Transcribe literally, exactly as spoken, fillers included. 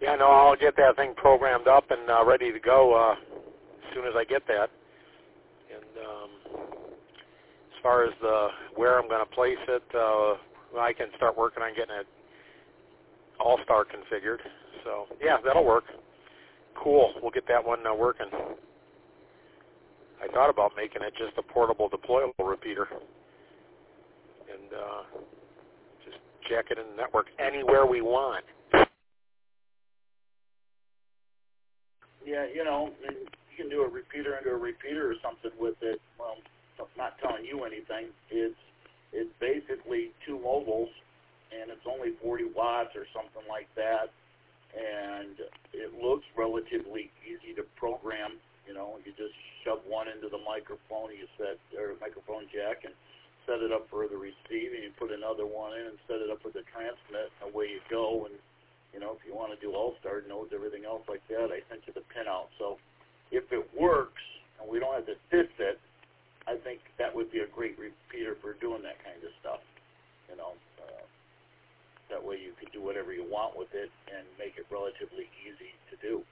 Yeah, no, I'll get that thing programmed up and uh, ready to go uh, as soon as I get that. And um, as far as the where I'm going to place it, uh, I can start working on getting it All-Star configured. So, yeah, that'll work. Cool. We'll get that one uh, working. I thought about making it just a portable deployable repeater and uh, just jack it in the network anywhere we want. Yeah, you know, you can do a repeater into a repeater or something with it. Well, not telling you anything. It's it's basically two mobiles, and it's only forty watts or something like that. And it looks relatively easy to program. You know, you just shove one into the microphone, you set or microphone jack, and set it up for the receiving. You put another one in and set it up for the transmit. And away you go. And you know, if you want to do All-Star nodes, everything else like that, I sent you the pinout. So if it works and we don't have to fit it, I think that would be a great repeater for doing that kind of stuff. You know, uh, that way you could do whatever you want with it and make it relatively easy to do.